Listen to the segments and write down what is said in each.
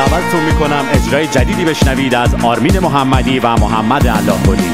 دعوتتون میکنم اجرای جدیدی بشنوید از آرمین محمدی و محمد الله‌گلی.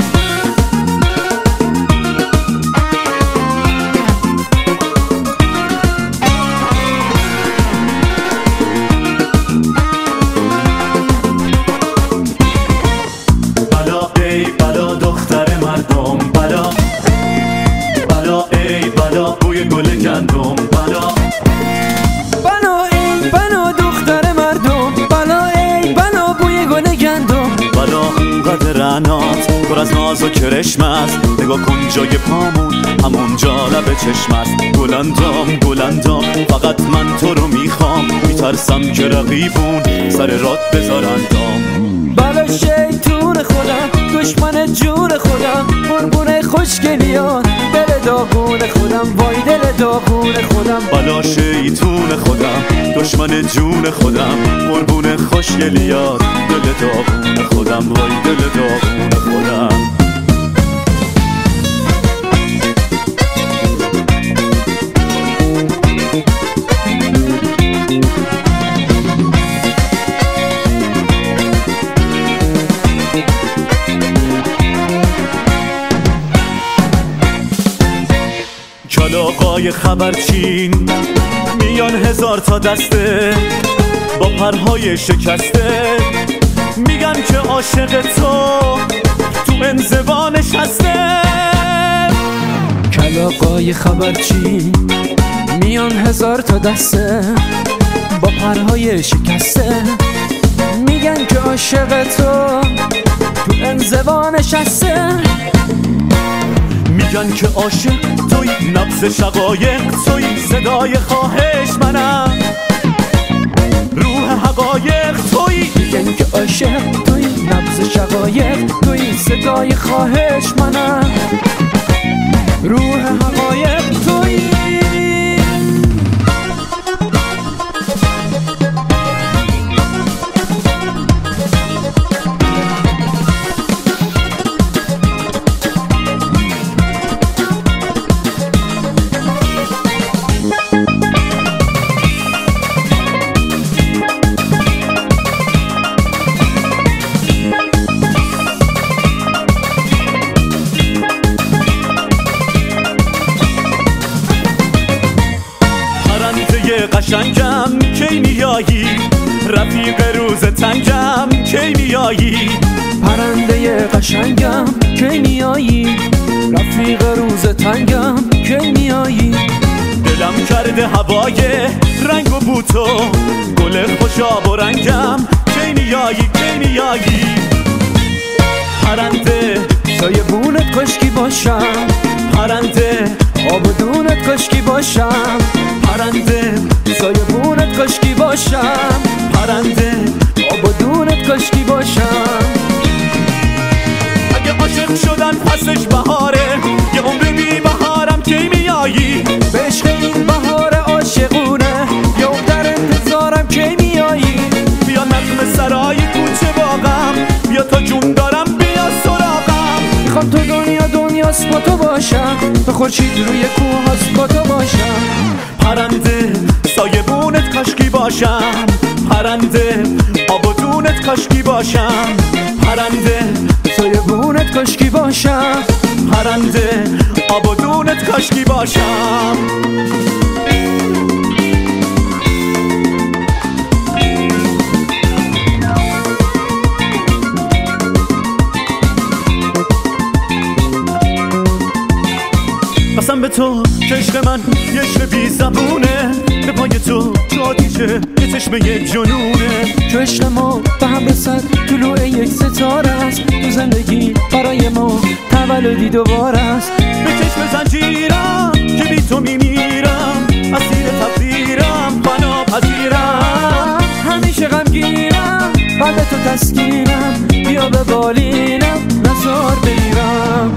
بلا ای بلا دختر مردم، بلا بلا ای بلا بوی گل گندم، بلا بلا ای بلا دختر مردم، بلا ای بلا بوی گل گندم، بلا اونقدر رعنات پر از ناز و کرشم است، نگاه کن جای پامون همونجا لب چشم است. گلندام گلندام فقط من تو رو میخوام، میترسم که رقیبون سر رات بذارن دام. بلا شیطون خودم، دشمن جون خودم، قربون خوشگلیان دل داغون خودم، وای دل داغون خودم. بلا شیطون خودم، دشمن جون خودم، قربون خوشگلیات دل داغون خودم، وای دل داغون خودم. کلاغای خبرچین میان هزار تا دسته با پرهای شکسته، میگن که عاشق تو انزوا نشسته. کلاغای خبرچین میان هزار تا دسته با پرهای شکسته، میگن که عاشق تو انزوا نشسته. میگن که عاشق توی، نبض شقایق توی، صدای خواهش منم، روح حقایق توی. میگن که عاشق توی، نبض شقایق توی، صدای خواهش منم، روح حقایق توی. قشنگم کی میایی، رفیق روز تنگم کی میایی. پرنده قشنگم کی میایی، رفیق روز تنگم کی میایی. دلم کرده هوای رنگ و بوتو، گل خوشاب و رنگم کی میایی کی میایی. پرنده سایه بونت کشکی باشم، پرنده آبدونت کشکی باشم، پرنده سایه بونت کشکی باشم، پرنده آبدونت کشکی باشم. اگه عاشق شدن پسش بهاره، یه عمر بی بهارم کی میایی. به عشق این بهار عاشقونه، یه عمر در انتظارم کی میایی. بیا نغمه سرای کوچه باغم، بیا تا جون دارم بیا سراغم. میخوام تو دنیاست با تو باشم، به خورشید روی کوه هست با تو باشم. پرنده سایه بونت کاشکی باشم، پرنده آب و دونت کاشکی باشم، پرنده سایه بونت کاشکی باشم، پرنده آب و دونت کاشکی باشم. قسم به تو که عشق من یه عشق بی زبونه، به پای تو آتیشه یه چشمه یه جنونه. که عشق ما به هم رسد طلوع یک ستاره است، تو زندگی برای ما تولدی دوباره است. به چشم زنجیرم که بی تو میمیرم، اسیر تقدیرم فنا پذیرم. همیشه غمگینم بعد تو تسکینم، بیا به بالینم نزار بگیرم.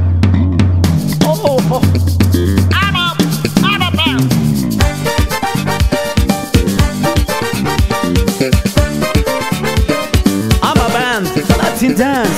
I'm a band, Latin dance.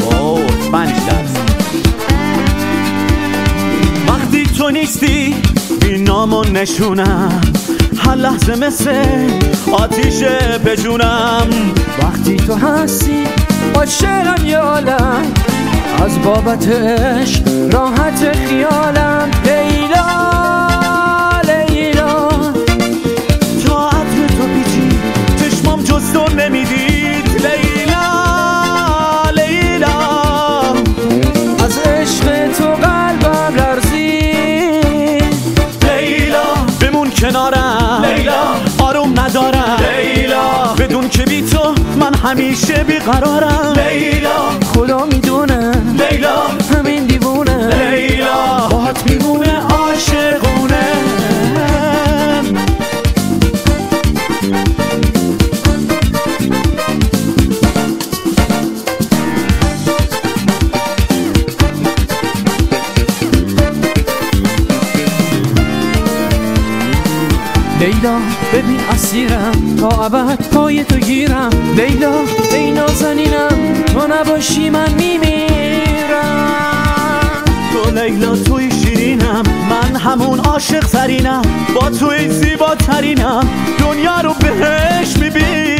Spanish dance. وقتی تو نیستی اینامو نشونم، هر لحظه مثل آتیش به جونم. وقتی تو هستی عاشقم یالم، از بابتش راحت خیالم. لیلا لیلا تا عطر تو پیچید چشمام جز تو نمیدید. لیلا لیلا از عشق تو قلبم لرزید. لیلا بمون کنارم، لیلا آروم ندارم. لیلا بدون که بی تو من همیشه بیقرارم. لیلا خدا میدونه لیلا همین دیوونه. لیلا باهات میمونه عاشقونه. لیلا ببین اسیرم تا ابد پای تو گیرم. لیلا ای نازنینم تو نباشی من میمیرم. تو لیلا توی شیرینم، من همون عاشق ترینم. با توی زیباترینم، دنیا رو بهش میبینم.